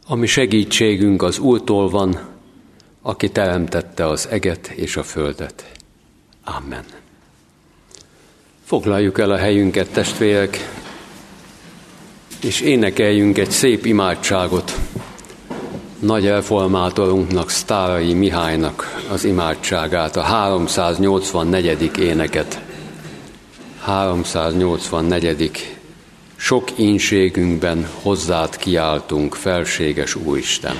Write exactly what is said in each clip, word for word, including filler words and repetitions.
A mi segítségünk az Úrtól van, aki teremtette az eget és a földet. Amen. Foglaljuk el a helyünket, testvérek, és énekeljünk egy szép imádságot nagy reformátorunknak, Sztárai Mihálynak az imádságát, a háromszáznyolcvannegyedik éneket. háromszáznyolcvannegyedik Sok ínségünkben hozzád kiáltunk, felséges Úristen.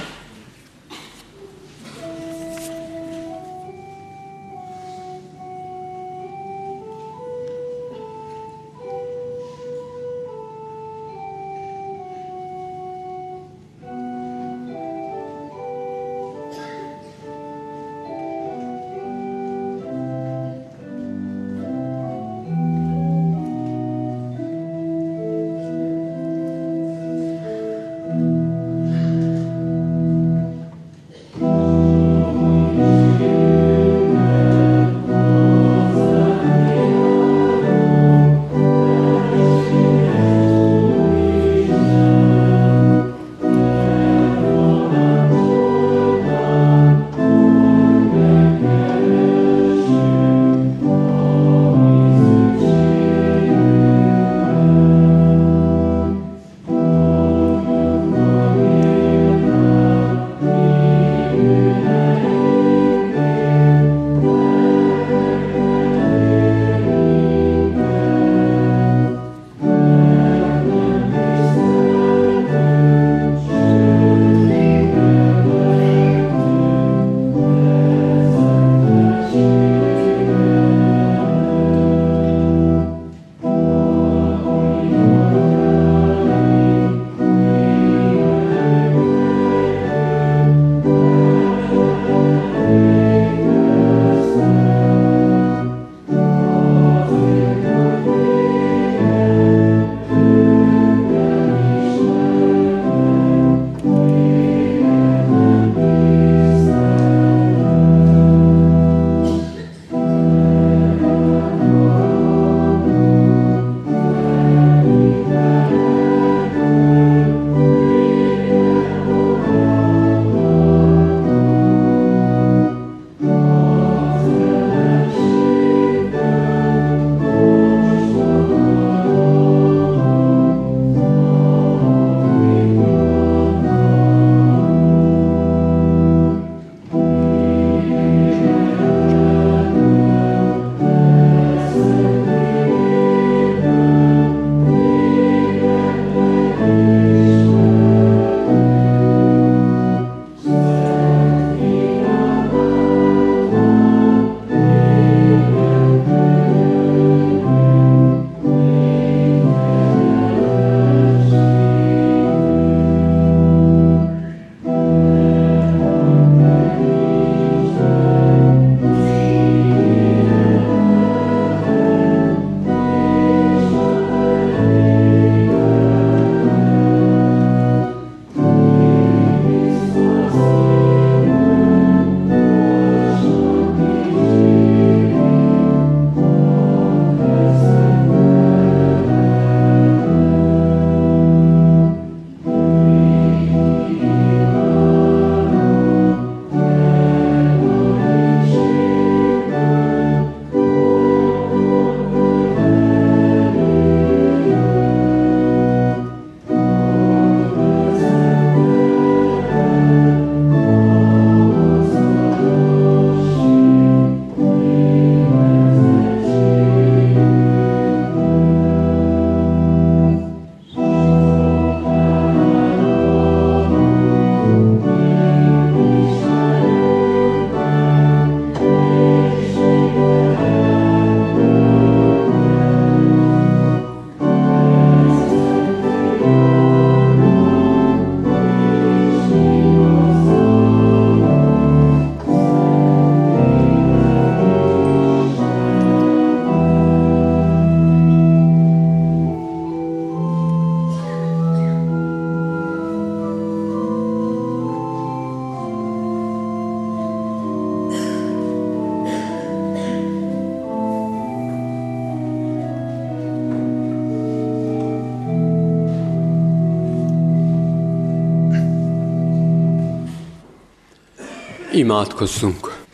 Imádkozzunk!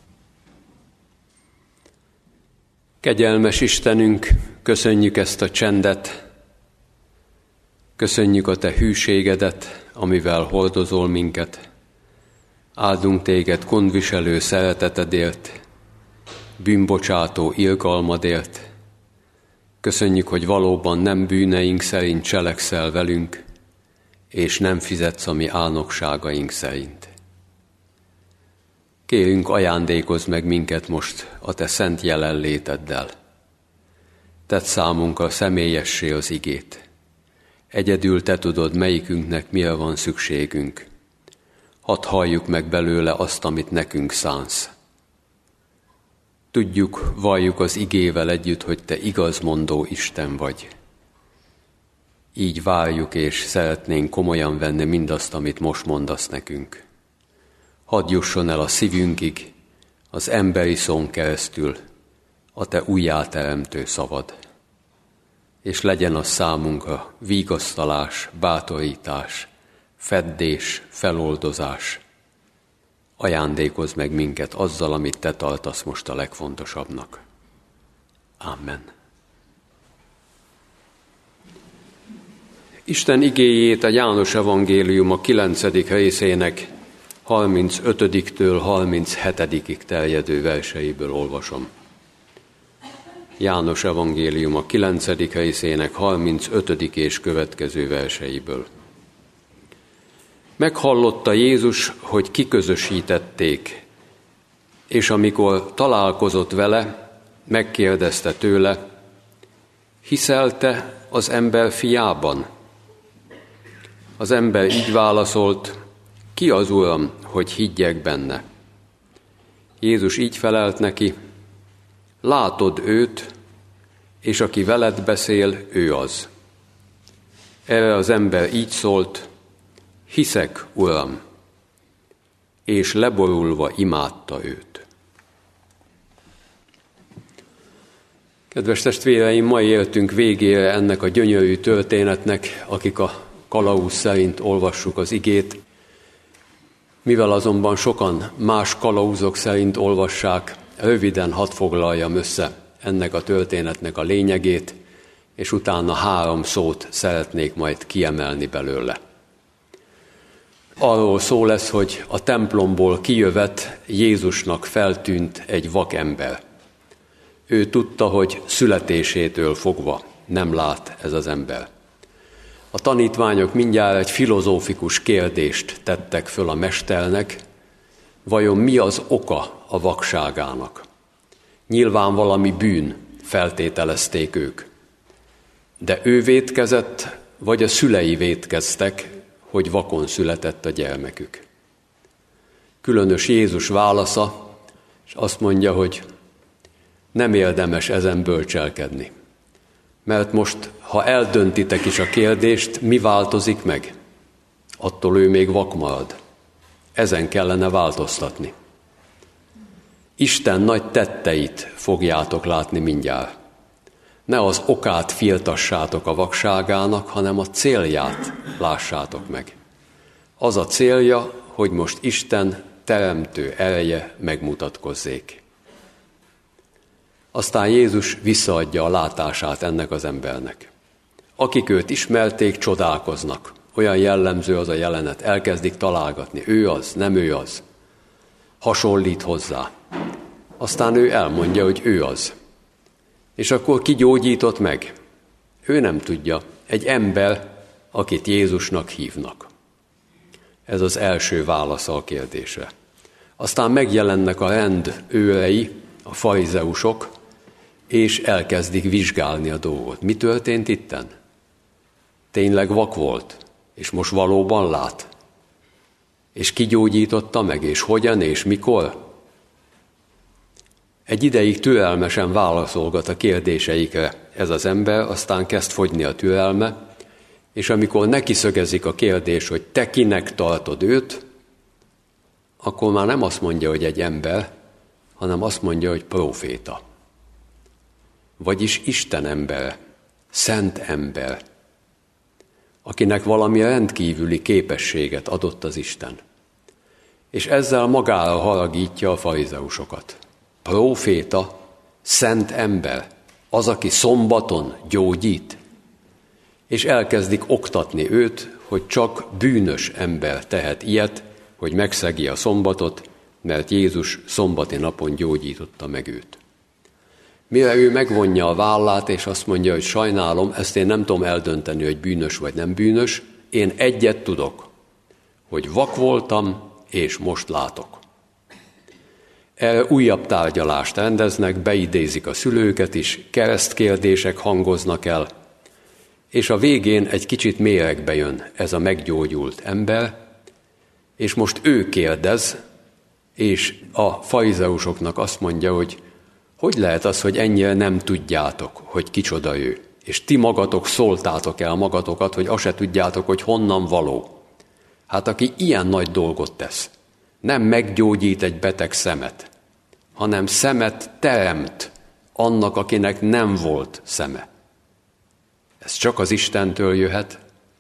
Kegyelmes Istenünk, köszönjük ezt a csendet, köszönjük a Te hűségedet, amivel hordozol minket. Áldunk Téged gondviselő szeretetedért, bűnbocsátó irgalmadért. Köszönjük, hogy valóban nem bűneink szerint cselekszel velünk, és nem fizetsz a mi álnokságaink szerint. Kérünk, ajándékozz meg minket most a Te szent jelenléteddel. Tedd számunkra személyessé az igét. Egyedül Te tudod, melyikünknek mire van szükségünk. Hadd halljuk meg belőle azt, amit nekünk szánsz. Tudjuk, valljuk az igével együtt, hogy Te igazmondó Isten vagy. Így várjuk és szeretnénk komolyan venni mindazt, amit most mondasz nekünk. Hadd jusson el a szívünkig, az emberi szón keresztül, a Te újjáteremtő szavad. És legyen az számunkra vigasztalás, bátorítás, feddés, feloldozás. Ajándékozz meg minket azzal, amit Te tartasz most a legfontosabbnak. Amen. Isten igéjét a János evangélium a kilencedik részének harmincötödiktől harminchetedikig terjedő verseiből olvasom. János evangélium a kilencedik részének harmincötödik és következő verseiből. Meghallotta Jézus, hogy kiközösítették, és amikor találkozott vele, megkérdezte tőle, hiszel te az ember fiában? Az ember így válaszolt, ki az Uram, hogy higgyek benne? Jézus így felelt neki, látod őt, és aki veled beszél, ő az. Erre az ember így szólt, hiszek, Uram, és leborulva imádta őt. Kedves testvéreim, ma éltünk végére ennek a gyönyörű történetnek, akik a kalauz szerint olvassuk az igét. Mivel azonban sokan más kalauzok szerint olvassák, röviden hadd foglaljam össze ennek a történetnek a lényegét, és utána három szót szeretnék majd kiemelni belőle. Arról szó lesz, hogy a templomból kijövet Jézusnak feltűnt egy vakember. Ő tudta, hogy születésétől fogva nem lát ez az ember. A tanítványok mindjárt egy filozófikus kérdést tettek föl a mesternek, vajon mi az oka a vakságának? Nyilván valami bűn, feltételezték ők. De ő vétkezett, vagy a szülei vétkeztek, hogy vakon született a gyermekük. Különös Jézus válasza, és azt mondja, hogy nem érdemes ezen bölcselkedni. Mert most, ha eldöntitek is a kérdést, mi változik meg? Attól ő még vak marad. Ezen kellene változtatni. Isten nagy tetteit fogjátok látni mindjárt. Ne az okát firtassátok a vakságának, hanem a célját lássátok meg. Az a célja, hogy most Isten teremtő ereje megmutatkozzék. Aztán Jézus visszaadja a látását ennek az embernek. Akik őt ismerték, csodálkoznak. Olyan jellemző az a jelenet, elkezdik találgatni. Ő az, nem ő az. Hasonlít hozzá. Aztán ő elmondja, hogy ő az. És akkor ki gyógyított meg? Ő nem tudja. Egy ember, akit Jézusnak hívnak. Ez az első válasza a kérdésre. Aztán megjelennek a rend őrei, a farizeusok, és elkezdik vizsgálni a dolgot. Mi történt itten? Tényleg vak volt, és most valóban lát? És ki gyógyította meg, és hogyan, és mikor? Egy ideig türelmesen válaszolgat a kérdéseikre ez az ember, aztán kezd fogyni a türelme, és amikor neki szögezik a kérdés, hogy te kinek tartod őt, akkor már nem azt mondja, hogy egy ember, hanem azt mondja, hogy próféta. Vagyis Isten embere, szent ember, akinek valami rendkívüli képességet adott az Isten. és ezzel magára haragítja a farizeusokat. Próféta, szent ember, az, aki szombaton gyógyít, és elkezdik oktatni őt, hogy csak bűnös ember tehet ilyet, hogy megszegi a szombatot, mert Jézus szombati napon gyógyította meg őt. Mire ő megvonja a vállát, és azt mondja, hogy sajnálom, ezt én nem tudom eldönteni, hogy bűnös vagy nem bűnös, én egyet tudok, hogy vak voltam, és most látok. Erre újabb tárgyalást rendeznek, beidézik a szülőket is, keresztkérdések hangoznak el, és a végén egy kicsit méregbe jön ez a meggyógyult ember, és most ő kérdez, és a farizeusoknak azt mondja, hogy hogy lehet az, hogy ennyire nem tudjátok, hogy kicsoda ő, és ti magatok szóltátok el magatokat, hogy azt se tudjátok, hogy honnan való. Hát aki ilyen nagy dolgot tesz, nem meggyógyít egy beteg szemet, hanem szemet teremt annak, akinek nem volt szeme. Ez csak az Istentől jöhet.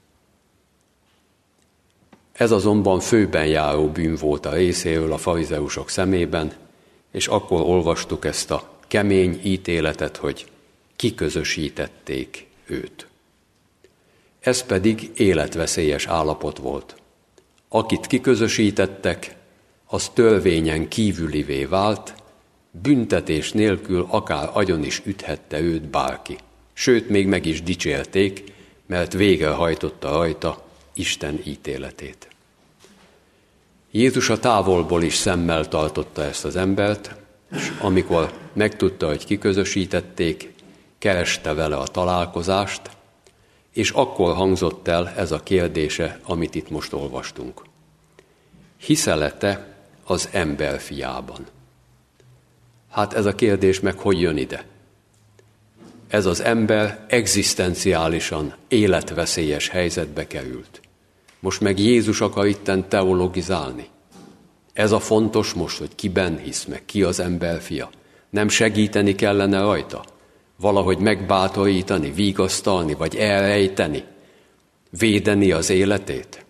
Ez azonban főben járó bűn volt a részéről a farizeusok szemében, és akkor olvastuk ezt a kemény ítéletet, hogy kiközösítették őt. Ez pedig életveszélyes állapot volt. Akit kiközösítettek, az törvényen kívülivé vált, büntetés nélkül akár agyon is üthette őt bárki. Sőt, még meg is dicsérték, mert végrehajtotta rajta Isten ítéletét. Jézus a távolból is szemmel tartotta ezt az embert, és amikor megtudta, hogy kiközösítették, kereste vele a találkozást, és akkor hangzott el ez a kérdése, amit itt most olvastunk. Hiszel-e te az ember fiában? Hát ez a kérdés meg hogy jön ide? Ez az ember egzisztenciálisan életveszélyes helyzetbe került. Most meg Jézus akar itten teologizálni. Ez a fontos most, hogy kiben hisz, meg ki az ember fia. Nem segíteni kellene rajta? Valahogy megbátorítani, vigasztalni, vagy elrejteni, védeni az életét?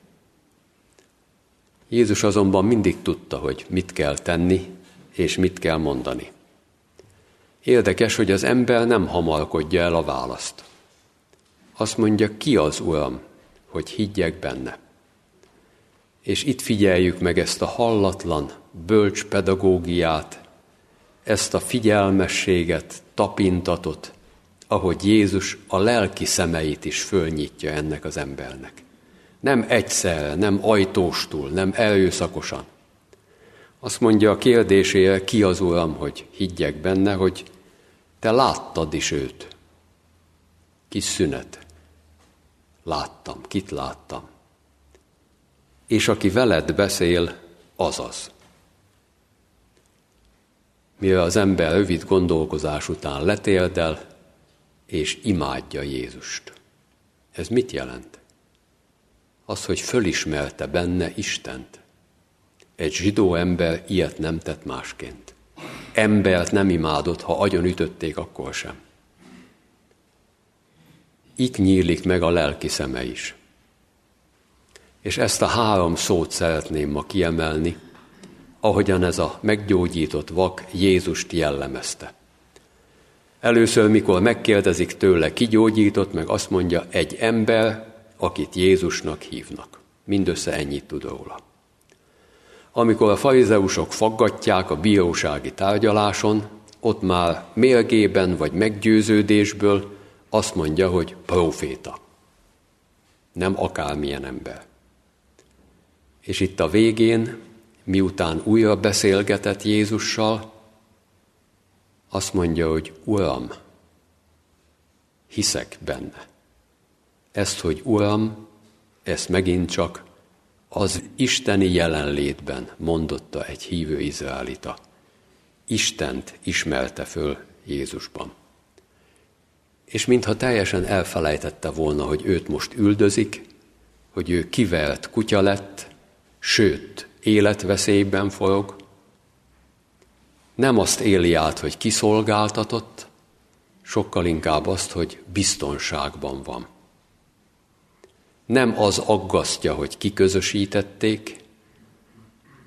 Jézus azonban mindig tudta, hogy mit kell tenni, és mit kell mondani. Érdekes, hogy az ember nem hamarkodja el a választ. Azt mondja, ki az Uram, hogy higgyek benne. És itt figyeljük meg ezt a hallatlan, bölcs pedagógiát, ezt a figyelmességet, tapintatot, ahogy Jézus a lelki szemeit is fölnyitja ennek az embernek. Nem egyszerre, nem ajtóstul, nem erőszakosan. Azt mondja a kérdésére, ki az Uram, hogy higgyek benne, hogy te láttad is őt. Kis szünet. Láttam, kit láttam. És aki veled beszél, azaz. Mire az ember rövid gondolkozás után letérdel, és imádja Jézust. Ez mit jelent? Az, hogy fölismerte benne Istent. Egy zsidó ember ilyet nem tett másként. Embert nem imádott, ha agyon ütötték, akkor sem. Itt nyílik meg a lelki szeme is. És ezt a három szót szeretném ma kiemelni, ahogyan ez a meggyógyított vak Jézust jellemezte. Először, mikor megkérdezik tőle, ki gyógyított, meg azt mondja, egy ember, akit Jézusnak hívnak. Mindössze ennyit tud róla. Amikor a farizeusok faggatják a bírósági tárgyaláson, ott már mérgében vagy meggyőződésből azt mondja, hogy próféta. Nem akármilyen ember. És itt a végén, miután újra beszélgetett Jézussal, azt mondja, hogy Uram, hiszek benne. Ezt, hogy Uram, ezt megint csak az isteni jelenlétben mondotta egy hívő izraelita. Istent ismerte föl Jézusban. És mintha teljesen elfelejtette volna, hogy őt most üldözik, hogy ő kivert kutya lett, sőt, életveszélyben forog, nem azt éli át, hogy kiszolgáltatott, sokkal inkább azt, hogy biztonságban van. Nem az aggasztja, hogy kiközösítették,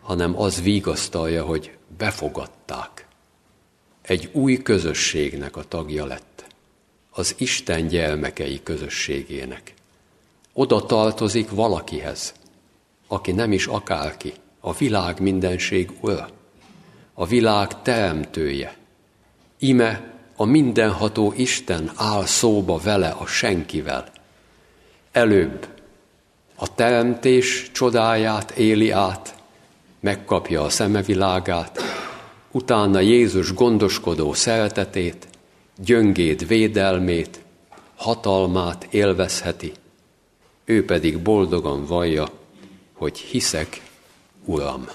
hanem az vigasztalja, hogy befogadták. Egy új közösségnek a tagja lett, az Isten gyermekei közösségének. Oda tartozik valakihez, aki nem is akárki, a világ mindenség ura, a világ teremtője. Ime a mindenható Isten áll szóba vele a senkivel. Előbb a teremtés csodáját éli át, megkapja a szemevilágát, utána Jézus gondoskodó szeretetét, gyöngéd védelmét, hatalmát élvezheti, ő pedig boldogan vallja, hogy hiszek, Uram.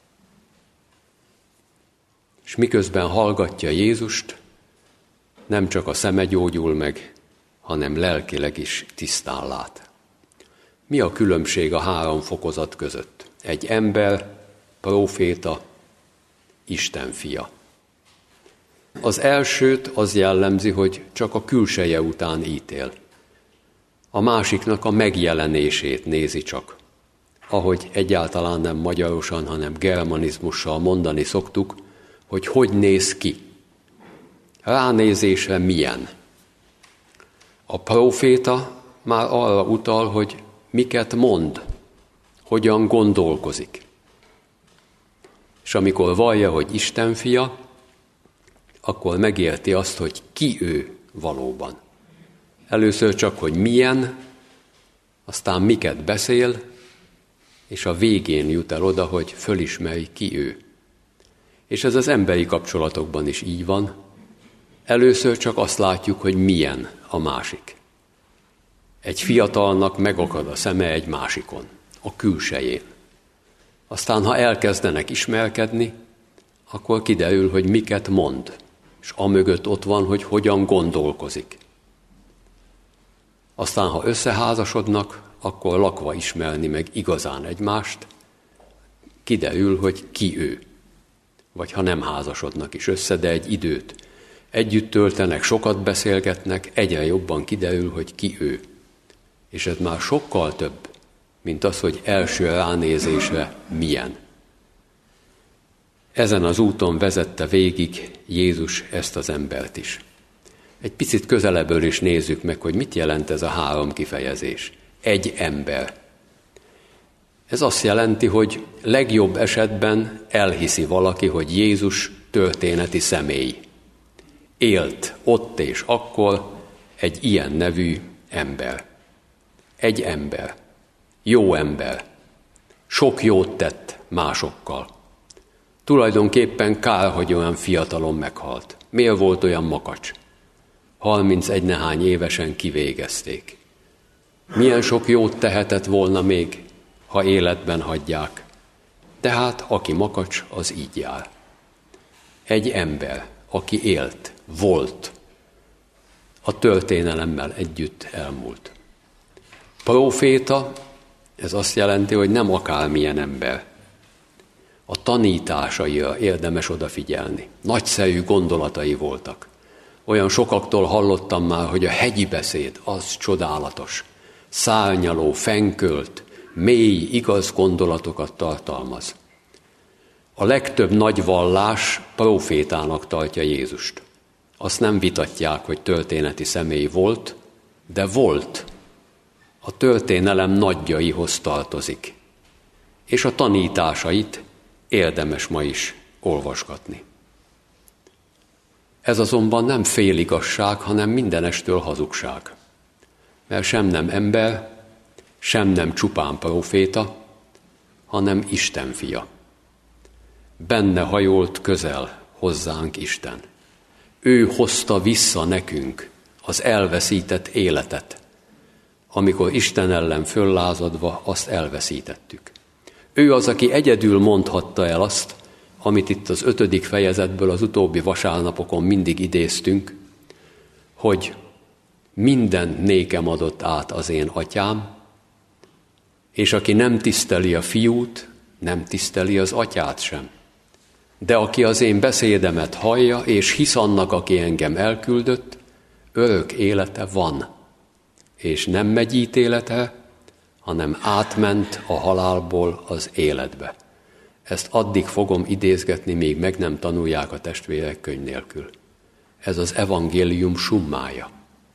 És miközben hallgatja Jézust, nem csak a szeme gyógyul meg, hanem lelkileg is tisztán lát. Mi a különbség a három fokozat között? Egy ember, próféta, Isten fia. Az elsőt az jellemzi, hogy csak a külseje után ítél. A másiknak a megjelenését nézi csak. Ahogy egyáltalán nem magyarosan, hanem germanizmussal mondani szoktuk, hogy hogy néz ki. Ránézésre milyen. A próféta már arra utal, hogy miket mond, hogyan gondolkozik. És amikor vallja, hogy Isten fia, akkor megérti azt, hogy ki ő valóban. Először csak, hogy milyen, aztán miket beszél, és a végén jut el oda, hogy fölismeri, ki ő. És ez az emberi kapcsolatokban is így van. Először csak azt látjuk, hogy milyen a másik. Egy fiatalnak megakad a szeme egy másikon, a külsején. Aztán, ha elkezdenek ismerkedni, akkor kiderül, hogy miket mond, és amögött ott van, hogy hogyan gondolkozik. Aztán, ha összeházasodnak, akkor lakva ismerni meg igazán egymást, kiderül, hogy ki ő. Vagy ha nem házasodnak is össze, de egy időt együtt töltenek, sokat beszélgetnek, egyre jobban kiderül, hogy ki ő. És ez már sokkal több, mint az, hogy első ránézésre milyen. Ezen az úton vezette végig Jézus ezt az embert is. Egy picit közelebbről is nézzük meg, hogy mit jelent ez a három kifejezés. Egy ember. Ez azt jelenti, hogy legjobb esetben elhiszi valaki, hogy Jézus történeti személy. Élt ott és akkor egy ilyen nevű ember. Egy ember. Jó ember. Sok jót tett másokkal. Tulajdonképpen kár, hogy olyan fiatalon meghalt. Miért volt olyan makacs? harmincegy nehány évesen kivégezték. Milyen sok jót tehetett volna még, ha életben hagyják. Tehát aki makacs, az így jár. Egy ember, aki élt, volt, a történelemmel együtt elmúlt. Próféta, ez azt jelenti, hogy nem akármilyen ember. A tanításaira érdemes odafigyelni. Nagyszerű gondolatai voltak. Olyan sokaktól hallottam már, hogy a hegyi beszéd az csodálatos. Szárnyaló, fenkölt, mély, igaz gondolatokat tartalmaz. A legtöbb nagy vallás prófétának tartja Jézust. Azt nem vitatják, hogy történeti személy volt, de volt. A történelem nagyjaihoz tartozik. És a tanításait érdemes ma is olvasgatni. Ez azonban nem féligasság, hanem mindenestől hazugság. Mert sem nem ember, sem nem csupán próféta, hanem Isten fia. Benne hajolt közel hozzánk Isten. Ő hozta vissza nekünk az elveszített életet, amikor Isten ellen föllázadva azt elveszítettük. Ő az, aki egyedül mondhatta el azt, amit itt az ötödik fejezetből az utóbbi vasárnapokon mindig idéztünk, hogy minden nékem adott át az én atyám, és aki nem tiszteli a fiút, nem tiszteli az atyát sem. De aki az én beszédemet hallja, és hisz annak, aki engem elküldött, örök élete van, és nem megy ítéletre, hanem átment a halálból az életbe. Ezt addig fogom idézgetni, még meg nem tanulják a testvérek könyv nélkül. Ez az evangélium summája.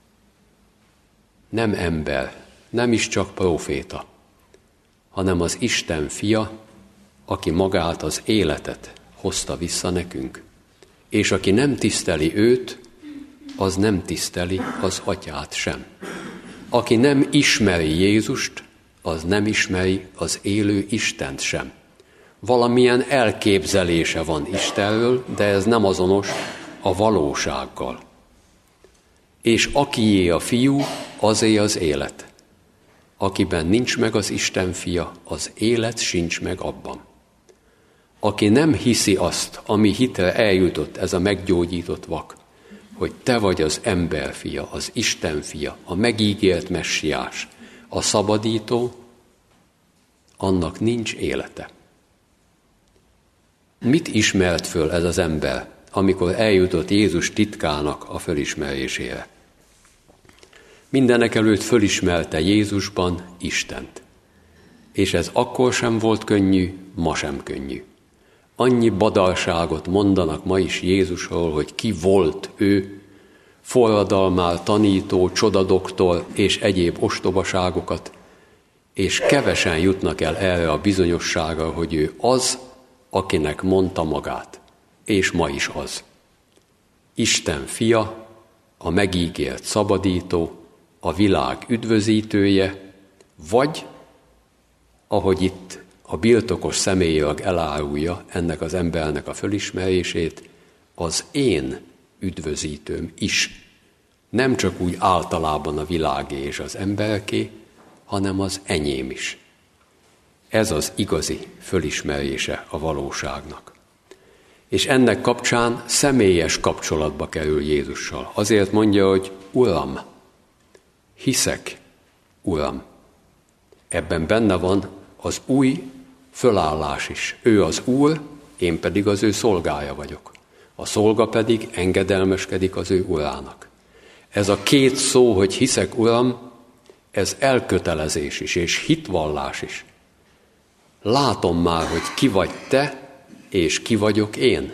Nem ember, nem is csak próféta, hanem az Isten fia, aki magát, az életet hozta vissza nekünk. És aki nem tiszteli őt, az nem tiszteli az atyát sem. Aki nem ismeri Jézust, az nem ismeri az élő Istent sem. Valamilyen elképzelése van Istenről, de ez nem azonos a valósággal. És akié a fiú, azé az élet. Akiben nincs meg az Isten fia, az élet sincs meg abban. Aki nem hiszi azt, ami hitre eljutott ez a meggyógyított vak, hogy te vagy az ember fia, az Isten fia, a megígért messiás, a szabadító, annak nincs élete. Mit ismert föl ez az ember, amikor eljutott Jézus titkának a fölismerésére? Mindenekelőtt fölismerte Jézusban Istent. És ez akkor sem volt könnyű, ma sem könnyű. Annyi badalságot mondanak ma is Jézusról, hogy ki volt ő, forradalmár, tanító, csodadoktor és egyéb ostobaságokat, és kevesen jutnak el erre a bizonyosságra, hogy ő az, akinek mondta magát, és ma is az. Isten fia, a megígért szabadító, a világ üdvözítője, vagy, ahogy itt a birtokos személyileg elárulja ennek az embernek a fölismerését, az én üdvözítőm is. Nem csak úgy általában a világé és az embereké, hanem az enyém is. Ez az igazi fölismerése a valóságnak. És ennek kapcsán személyes kapcsolatba kerül Jézussal. Azért mondja, hogy Uram, hiszek, Uram. Ebben benne van az új fölállás is. Ő az Úr, én pedig az ő szolgája vagyok. A szolga pedig engedelmeskedik az ő urának. Ez a két szó, hogy hiszek, Uram, ez elkötelezés is, és hitvallás is. Látom már, hogy ki vagy te, és ki vagyok én.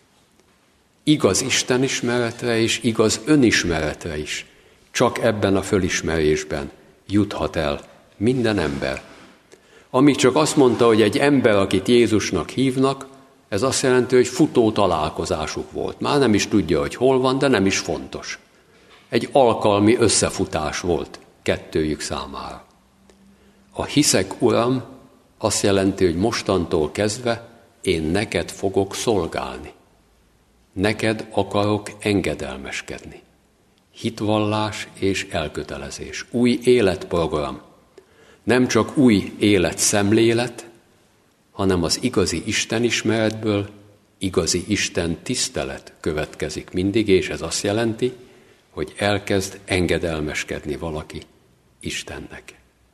Igaz Isten ismeretre és igaz önismeretre is. Csak ebben a fölismerésben juthat el minden ember. Amíg csak azt mondta, hogy egy ember, akit Jézusnak hívnak, ez azt jelenti, hogy futó találkozásuk volt. Már nem is tudja, hogy hol van, de nem is fontos. Egy alkalmi összefutás volt kettőjük számára. A hiszek, Uram, azt jelenti, hogy mostantól kezdve én neked fogok szolgálni. Neked akarok engedelmeskedni. Hitvallás és elkötelezés. Új életprogram. Nem csak új életszemlélet, hanem az igazi Istenismeretből igazi Isten tisztelet következik mindig, és ez azt jelenti, hogy elkezd engedelmeskedni valaki Istennek.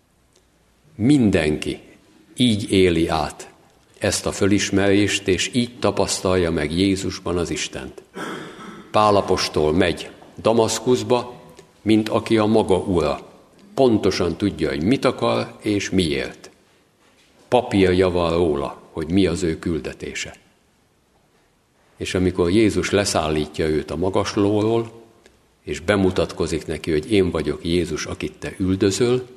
Mindenki így éli át ezt a fölismerést, és így tapasztalja meg Jézusban az Istent. Pál apostol megy Damaszkuszba, mint aki a maga ura. Pontosan tudja, hogy mit akar és miért. Papírja van róla, hogy mi az ő küldetése. És amikor Jézus leszállítja őt a magaslóról, és bemutatkozik neki, hogy én vagyok Jézus, akit te üldözöl,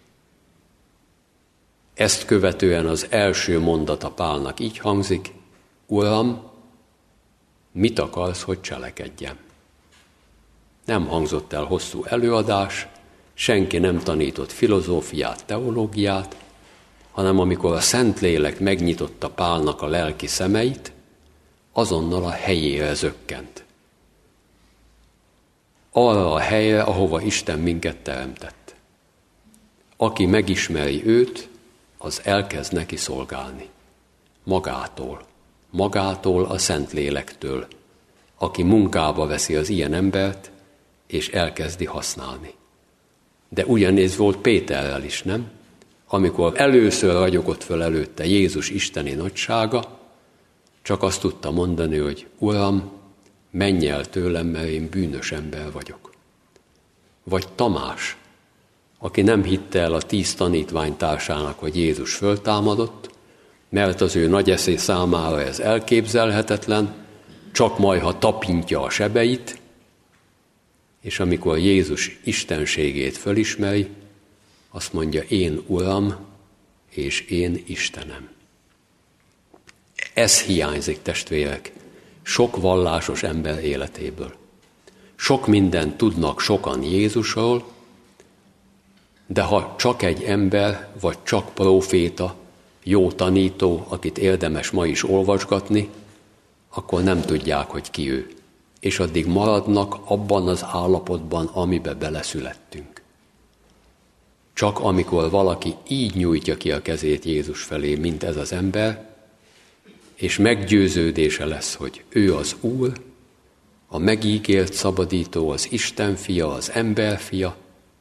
ezt követően az első mondata Pálnak így hangzik: Uram, mit akarsz, hogy cselekedjem? Nem hangzott el hosszú előadás, senki nem tanított filozófiát, teológiát, hanem amikor a Szentlélek megnyitotta Pálnak a lelki szemeit, azonnal a helyére zökkent. Arra a helyre, ahova Isten minket teremtett. Aki megismeri őt, az elkezd neki szolgálni. Magától. Magától a Szentlélektől, aki munkába veszi az ilyen embert, és elkezdi használni. De ugyanéz volt Péterrel is, nem? Amikor először ragyogott föl előtte Jézus isteni nagysága, csak azt tudta mondani, hogy Uram, menj el tőlem, mert én bűnös ember vagyok. Vagy Tamás, aki nem hitte el a tíz tanítványtársának, hogy Jézus föltámadott, mert az ő nagy eszé számára ez elképzelhetetlen, csak majd, ha tapintja a sebeit, és amikor Jézus istenségét fölismeri, azt mondja, én Uram, és én Istenem. Ez hiányzik, testvérek, sok vallásos ember életéből. Sok mindent tudnak sokan Jézusról, de ha csak egy ember, vagy csak próféta, jó tanító, akit érdemes ma is olvasgatni, akkor nem tudják, hogy ki ő. És addig maradnak abban az állapotban, amibe beleszülettünk. Csak amikor valaki így nyújtja ki a kezét Jézus felé, mint ez az ember, és meggyőződése lesz, hogy ő az Úr, a megígért szabadító, az Isten fia, az ember fia,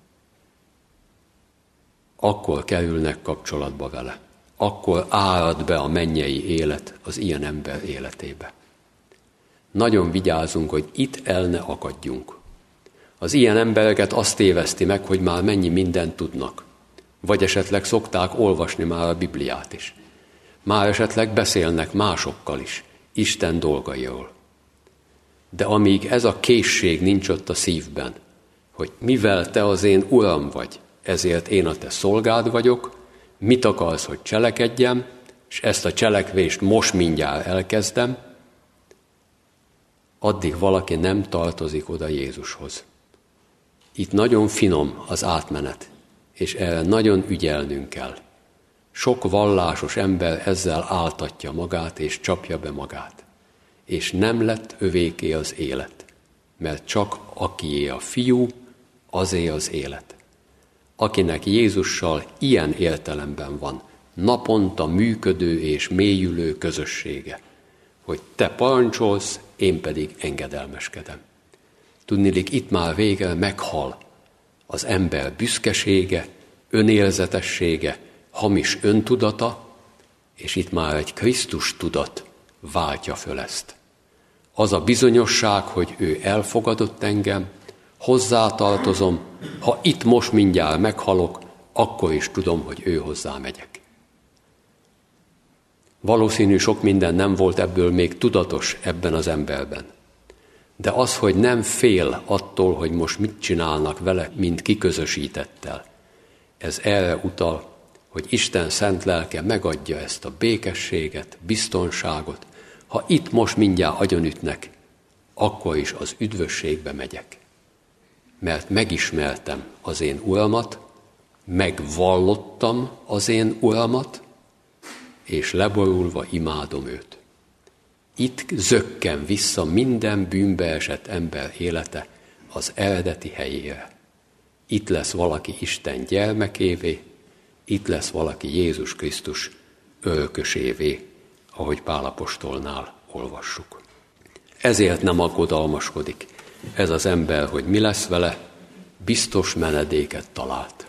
akkor kerülnek kapcsolatba vele. Akkor árad be a mennyei élet az ilyen ember életébe. Nagyon vigyázunk, hogy itt el ne akadjunk. Az ilyen embereket azt téveszti meg, hogy már mennyi mindent tudnak. Vagy esetleg szokták olvasni már a Bibliát is. Már esetleg beszélnek másokkal is, Isten dolgairól. De amíg ez a készség nincs ott a szívben, hogy mivel te az én Uram vagy, ezért én a te szolgád vagyok, mit akarsz, hogy cselekedjem, és ezt a cselekvést most mindjárt elkezdem, addig valaki nem tartozik oda Jézushoz. Itt nagyon finom az átmenet, és erre nagyon ügyelnünk kell. Sok vallásos ember ezzel áltatja magát, és csapja be magát. És nem lett övéké az élet, mert csak akié a fiú, azé az élet. Akinek Jézussal ilyen értelemben van naponta működő és mélyülő közössége, hogy te parancsolsz, én pedig engedelmeskedem. Tudniillik, itt már végre meghal az ember büszkesége, önérzetessége, hamis öntudata, és itt már egy Krisztus tudat váltja föl ezt. Az a bizonyosság, hogy ő elfogadott engem, hozzátartozom, ha itt most mindjárt meghalok, akkor is tudom, hogy ő hozzá megyek. Valószínű sok minden nem volt ebből még tudatos ebben az emberben. De az, hogy nem fél attól, hogy most mit csinálnak vele, mint kiközösítettel, ez erre utal, hogy Isten szent lelke megadja ezt a békességet, biztonságot. Ha itt most mindjárt agyonütnek, akkor is az üdvösségbe megyek. Mert megismertem az én Uramat, megvallottam az én Uramat, és leborulva imádom őt. Itt zökken vissza minden bűnbe esett ember élete az eredeti helyére. Itt lesz valaki Isten gyermekévé, itt lesz valaki Jézus Krisztus örökösévé, ahogy Pál apostolnál olvassuk. Ezért nem aggodalmaskodik ez az ember, hogy mi lesz vele, biztos menedéket talált.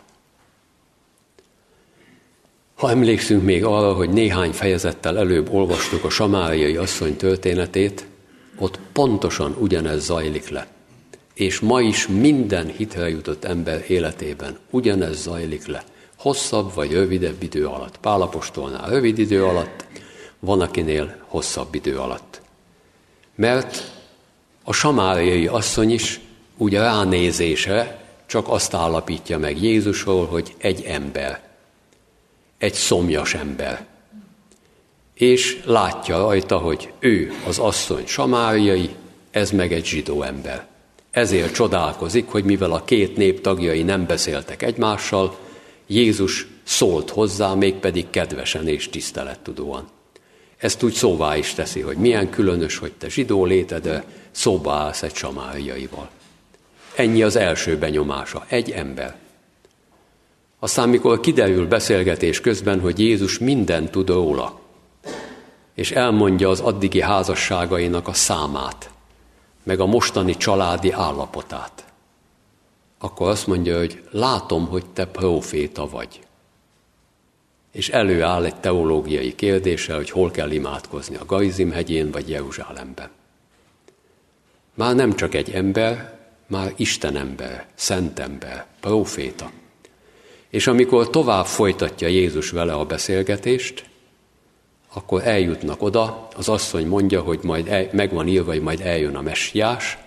Ha emlékszünk még arra, hogy néhány fejezettel előbb olvastuk a samáriai asszony történetét, ott pontosan ugyanez zajlik le. És ma is minden hitre jutott ember életében ugyanez zajlik le. Hosszabb vagy rövidebb idő alatt. Pál apostolnál rövid idő alatt, van akinél hosszabb idő alatt. Mert a samáriai asszony is úgy ránézésre csak azt állapítja meg Jézusról, hogy egy ember. Egy szomjas ember. És látja rajta, hogy ő az asszony samáriai, ez meg egy zsidó ember. Ezért csodálkozik, hogy mivel a két nép tagjai nem beszéltek egymással, Jézus szólt hozzá, mégpedig kedvesen és tisztelettudóan. Ezt úgy szóvá is teszi, hogy milyen különös, hogy te zsidó létedre szóba állsz egy samáriaival. Ennyi az első benyomása, egy ember. Aztán, mikor kiderül beszélgetés közben, hogy Jézus mindent tud róla, és elmondja az addigi házasságainak a számát, meg a mostani családi állapotát, akkor azt mondja, hogy látom, hogy te próféta vagy. És előáll egy teológiai kérdése, hogy hol kell imádkozni, a Garizim hegyén vagy Jeruzsálemben. Már nem csak egy ember, már Isten ember, szent ember, próféta. És amikor tovább folytatja Jézus vele a beszélgetést, akkor eljutnak oda, az asszony mondja, hogy majd el, meg van írva, hogy majd eljön a messiás,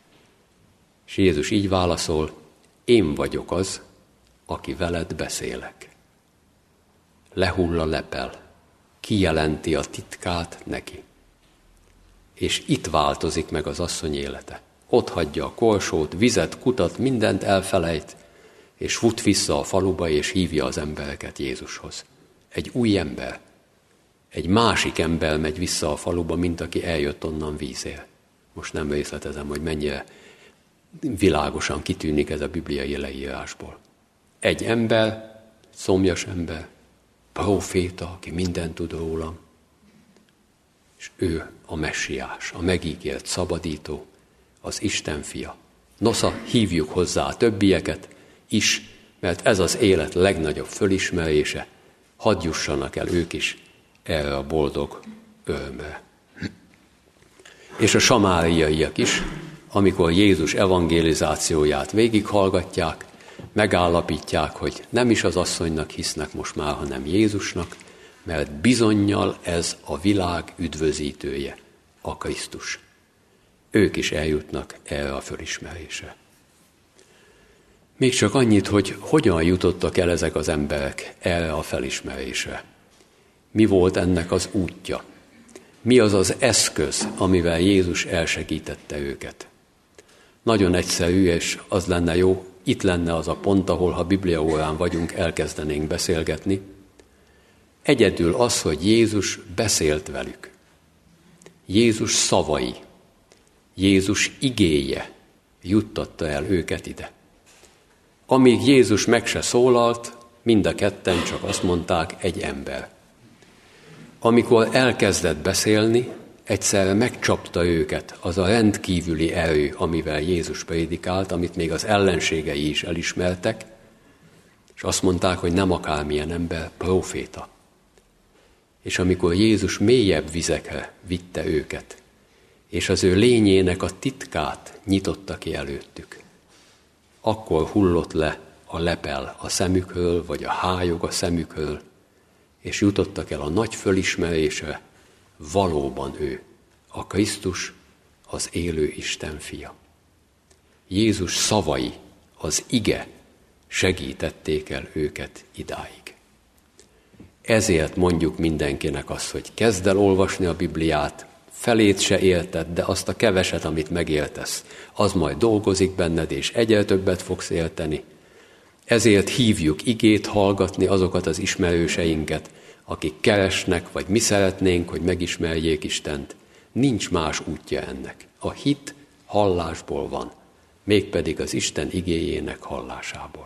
és Jézus így válaszol, én vagyok az, aki veled beszélek. Lehull a lepel, kijelenti a titkát neki. És itt változik meg az asszony élete. Ott hagyja a korsót, vizet, kutat, mindent elfelejt, és fut vissza a faluba, és hívja az embereket Jézushoz. Egy új ember, egy másik ember megy vissza a faluba, mint aki eljött onnan vízért. Most nem részletezem, hogy mennyire világosan kitűnik ez a bibliai leírásból. Egy ember, szomjas ember, proféta, aki mindent tud rólam, és ő a messiás, a megígért szabadító, az Isten fia. Nosza, hívjuk hozzá a többieket is, mert ez az élet legnagyobb fölismerése, hadd jussanak el ők is erre a boldog örömre. És a samáriaiak is, amikor Jézus evangelizációját végighallgatják, megállapítják, hogy nem is az asszonynak hisznek most már, hanem Jézusnak, mert bizonnyal ez a világ üdvözítője, a Krisztus. Ők is eljutnak erre a fölismerésre. Még csak annyit, hogy hogyan jutottak el ezek az emberek erre a felismerésre. Mi volt ennek az útja? Mi az az eszköz, amivel Jézus elsegítette őket? Nagyon egyszerű, és az lenne jó, itt lenne az a pont, ahol, ha bibliaórán vagyunk, elkezdenénk beszélgetni. Egyedül az, hogy Jézus beszélt velük. Jézus szavai, Jézus igéje juttatta el őket ide. Amíg Jézus meg se szólalt, mind a ketten csak azt mondták, egy ember. Amikor elkezdett beszélni, egyszerre megcsapta őket az a rendkívüli erő, amivel Jézus prédikált, amit még az ellenségei is elismertek, és azt mondták, hogy nem akármilyen ember, proféta. És amikor Jézus mélyebb vizekre vitte őket, és az ő lényének a titkát nyitotta ki előttük, akkor hullott le a lepel a szemükről, vagy a hályog a szemükről, és jutottak el a nagy fölismerésre, valóban ő, a Krisztus, az élő Isten fia. Jézus szavai, az ige segítették el őket idáig. Ezért mondjuk mindenkinek azt, hogy kezd el olvasni a Bibliát, felét se érted, de azt a keveset, amit megértesz, az majd dolgozik benned, és egyre többet fogsz érteni. Ezért hívjuk igét hallgatni azokat az ismerőseinket, akik keresnek, vagy mi szeretnénk, hogy megismerjék Istent. Nincs más útja ennek. A hit hallásból van, mégpedig az Isten igéjének hallásából.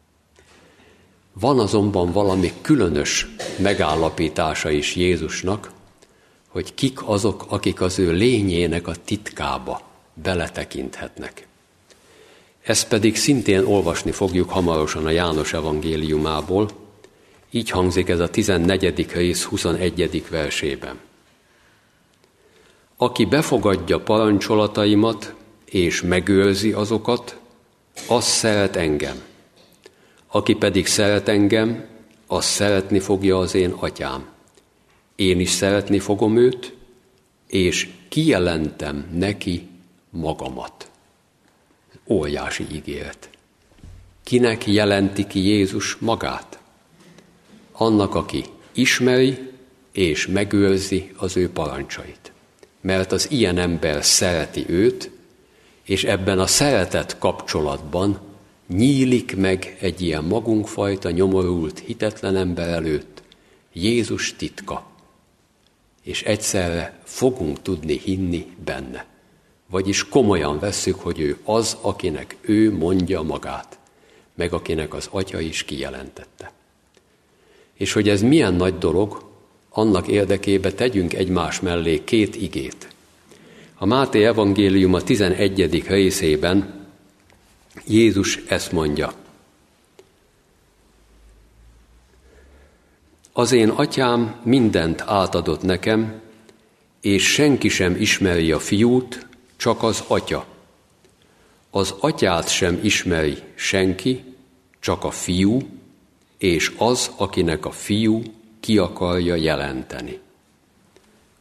Van azonban valami különös megállapítása is Jézusnak, hogy kik azok, akik az ő lényének a titkába beletekinthetnek. Ezt pedig szintén olvasni fogjuk hamarosan a János evangéliumából, így hangzik ez a tizennegyedik rész huszonegyedik versében. Aki befogadja parancsolataimat és megőrzi azokat, az szeret engem. Aki pedig szeret engem, az szeretni fogja az én atyám. Én is szeretni fogom őt, és kijelentem neki magamat. Óriási ígéret. Kinek jelenti ki Jézus magát? Annak, aki ismeri és megőrzi az ő parancsait. Mert az ilyen ember szereti őt, és ebben a szeretet kapcsolatban nyílik meg egy ilyen magunkfajta, nyomorult, hitetlen ember előtt Jézus titka, és egyszerre fogunk tudni hinni benne. Vagyis komolyan vesszük, hogy ő az, akinek ő mondja magát, meg akinek az atya is kijelentette. És hogy ez milyen nagy dolog, annak érdekében tegyünk egymás mellé két igét. A Máté evangélium a tizenegyedik részében Jézus ezt mondja. Az én atyám mindent átadott nekem, és senki sem ismeri a fiút, csak az atya. Az atyát sem ismeri senki, csak a fiú, és az, akinek a fiú ki akarja jelenteni.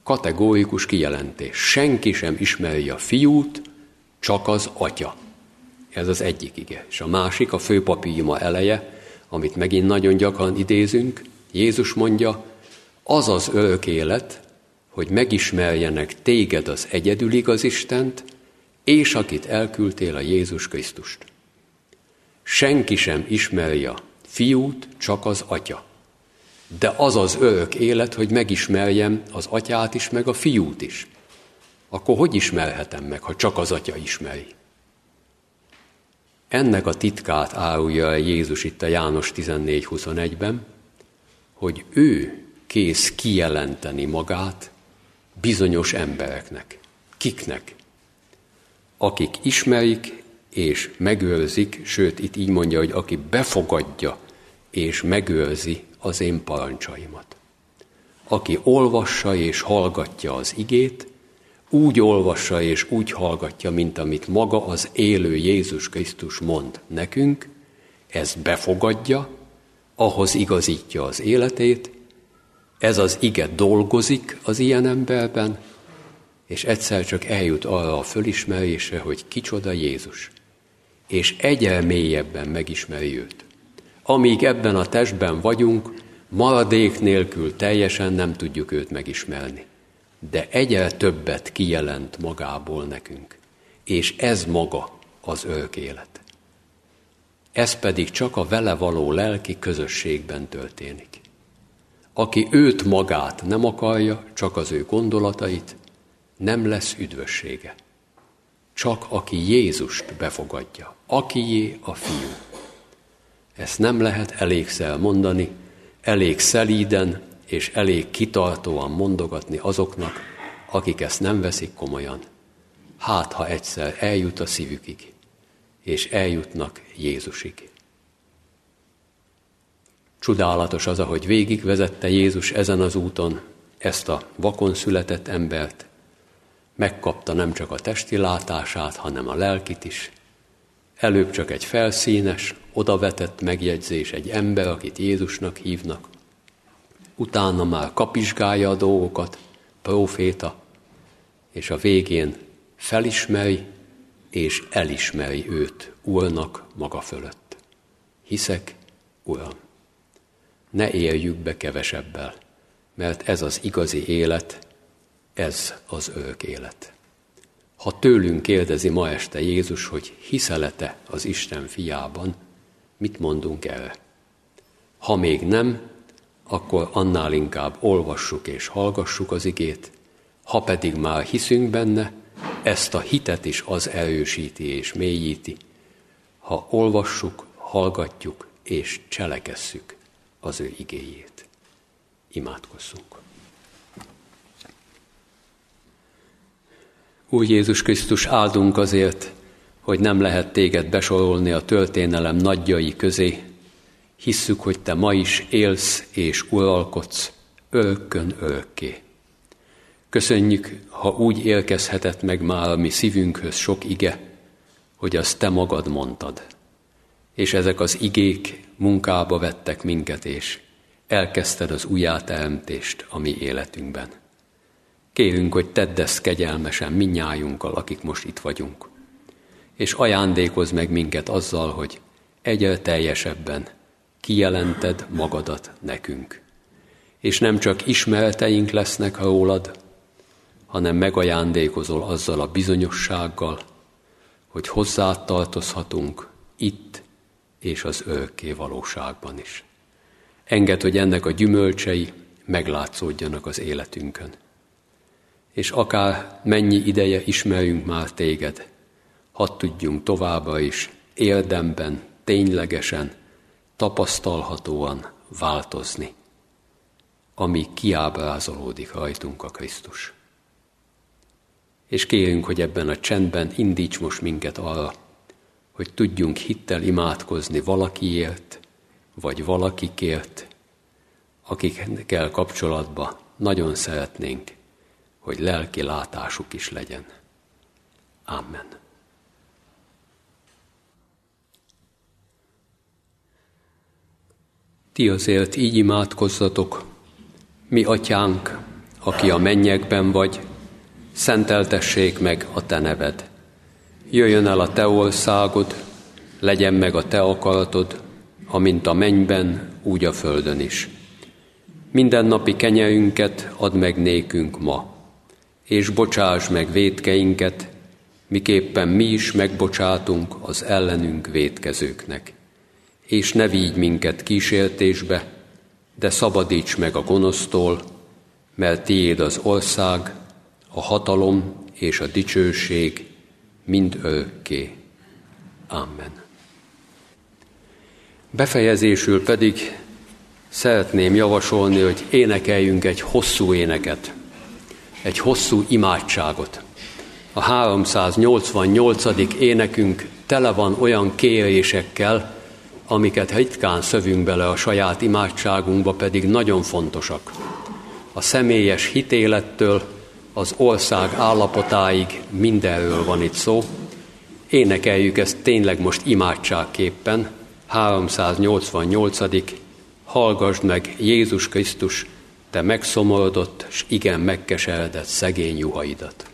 kategórikus kijelentés. Senki sem ismeri a fiút, csak az atya. Ez az egyik ige. És a másik, a főpapíjuma eleje, amit megint nagyon gyakran idézünk, Jézus mondja, az az örök élet, hogy megismerjenek téged az egyedül igaz Istent, és akit elküldtél, a Jézus Krisztust. Senki sem ismeri a fiút, csak az atya. De az az örök élet, hogy megismerjem az atyát is, meg a fiút is. Akkor hogy ismerhetem meg, ha csak az atya ismeri? Ennek a titkát árulja el Jézus itt a János tizennégy huszonegyben, hogy ő kész kijelenteni magát bizonyos embereknek. Kiknek? Akik ismerik és megőrzik, sőt, itt így mondja, hogy aki befogadja és megőrzi az én parancsaimat. Aki olvassa és hallgatja az igét, úgy olvassa és úgy hallgatja, mint amit maga az élő Jézus Krisztus mond nekünk, ezt befogadja, ahhoz igazítja az életét, ez az ige dolgozik az ilyen emberben, és egyszer csak eljut arra a fölismerésre, hogy kicsoda Jézus, és egyre mélyebben megismeri őt. Amíg ebben a testben vagyunk, maradék nélkül teljesen nem tudjuk őt megismerni. De egyre többet kijelent magából nekünk. És ez maga az örök élet. Ez pedig csak a vele való lelki közösségben történik. Aki őt magát nem akarja, csak az ő gondolatait, nem lesz üdvössége. Csak aki Jézust befogadja, akié a fiú. Ezt nem lehet elégszer mondani, elég szelíden és elég kitartóan mondogatni azoknak, akik ezt nem veszik komolyan. Hát, ha egyszer eljut a szívükig, és eljutnak Jézusig. Csodálatos az, ahogy végigvezette Jézus ezen az úton ezt a vakon született embert, megkapta nem csak a testi látását, hanem a lelkit is. Előbb csak egy felszínes, odavetett megjegyzés, egy ember, akit Jézusnak hívnak. Utána már kapizsgálja a dolgokat, próféta, és a végén felismeri és elismeri őt Úrnak maga fölött. Hiszek, Uram, ne éljük be kevesebbel, mert ez az igazi élet, ez az örök élet. Ha tőlünk kérdezi ma este Jézus, hogy hiszel-e az Isten fiában, mit mondunk erre? Ha még nem, akkor annál inkább olvassuk és hallgassuk az igét, ha pedig már hiszünk benne, ezt a hitet is az erősíti és mélyíti, ha olvassuk, hallgatjuk és cselekesszük az ő igéjét. Imádkozzunk. Úr Jézus Krisztus, áldunk azért, hogy nem lehet téged besorolni a történelem nagyjai közé. Hisszük, hogy te ma is élsz és uralkodsz örökkön örökké. Köszönjük, ha úgy érkezhetett meg már a mi szívünkhöz sok ige, hogy azt te magad mondtad. És ezek az igék munkába vettek minket, és elkezdted az újjáteremtést a mi életünkben. Kérünk, hogy tedd ezt kegyelmesen mindnyájunkkal, akik most itt vagyunk. És ajándékozz meg minket azzal, hogy egyre teljesebben kijelented magadat nekünk. És nem csak ismereteink lesznek rólad, hanem megajándékozol azzal a bizonyossággal, hogy hozzád tartozhatunk itt és az örökké valóságban is. Engedd, hogy ennek a gyümölcsei meglátszódjanak az életünkön. És akár mennyi ideje ismerjünk már téged, hadd tudjunk továbbra is érdemben, ténylegesen, tapasztalhatóan változni, ami kiábrázolódik rajtunk a Krisztus. És kérünk, hogy ebben a csendben indíts most minket arra, hogy tudjunk hittel imádkozni valakiért, vagy valakikért, akikkel kapcsolatban nagyon szeretnénk, hogy lelki látásuk is legyen. Amen. Ti azért így imádkozzatok: mi atyánk, aki a mennyekben vagy, szenteltessék meg a te neved. Jöjjön el a te országod, legyen meg a te akaratod, amint a mennyben, úgy a földön is. Mindennapi kenyerünket add meg nékünk ma, és bocsáss meg vétkeinket, miképpen mi is megbocsátunk az ellenünk vétkezőknek. És ne vigy minket kísértésbe, de szabadíts meg a gonosztól, mert tiéd az ország, a hatalom és a dicsőség mind örökké. Amen. Befejezésül pedig szeretném javasolni, hogy énekeljünk egy hosszú éneket, egy hosszú imádságot. A háromszáznyolcvannyolcadik énekünk tele van olyan kérésekkel, amiket ritkán szövünk bele a saját imádságunkba, pedig nagyon fontosak. A személyes hitélettől az ország állapotáig mindenről van itt szó. Énekeljük ezt tényleg most imádságképpen, háromszáznyolcvannyolcadik Hallgasd meg, Jézus Krisztus, te megszomorodott, s igen megkeseredett szegény juhaidat.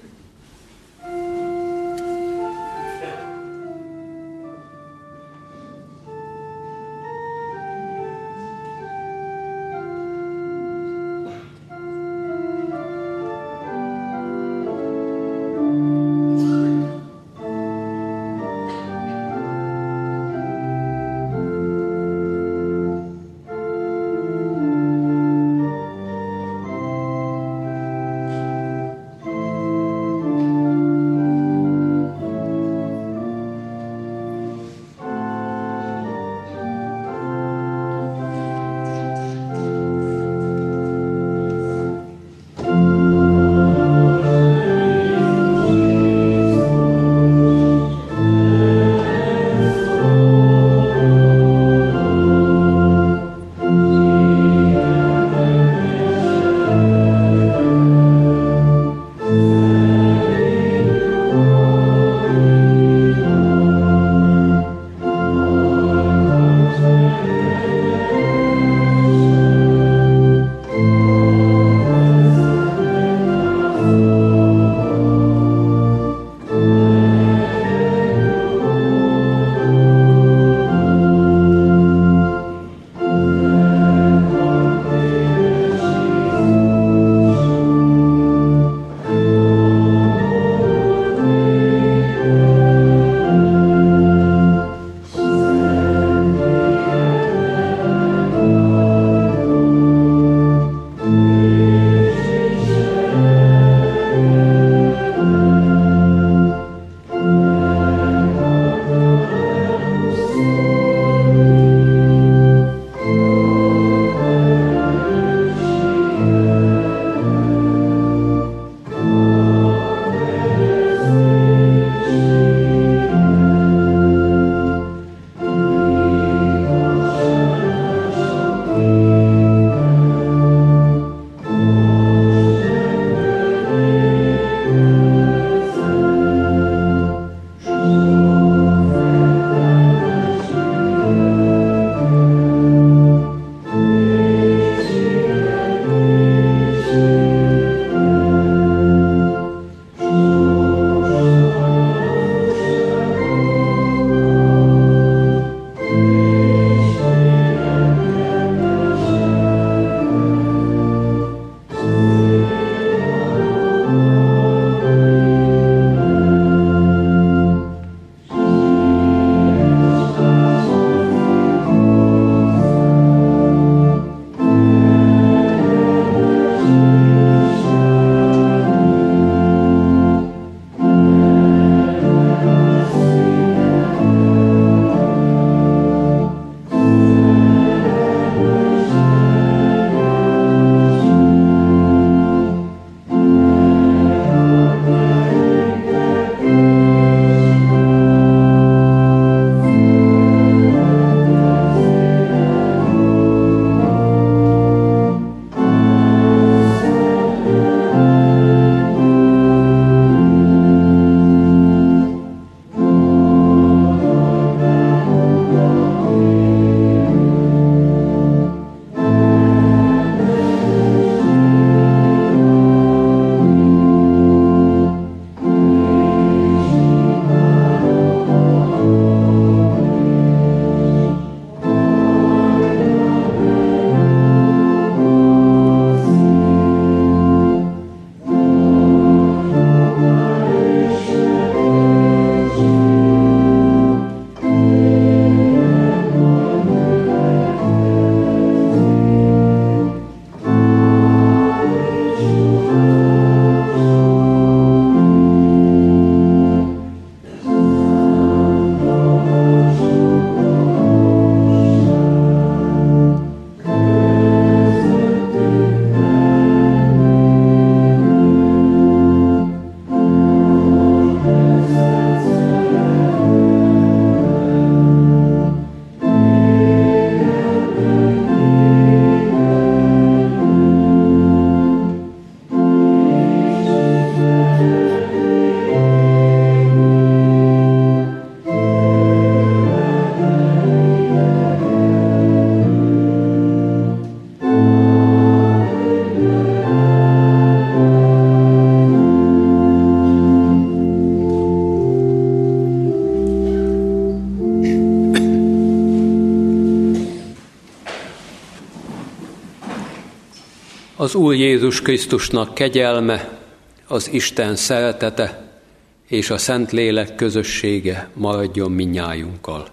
Az Úr Jézus Krisztusnak kegyelme, az Isten szeretete és a Szentlélek közössége maradjon mindnyájunkkal.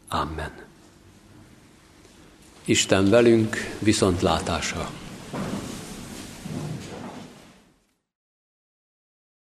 Amen. Isten velünk, viszontlátásra!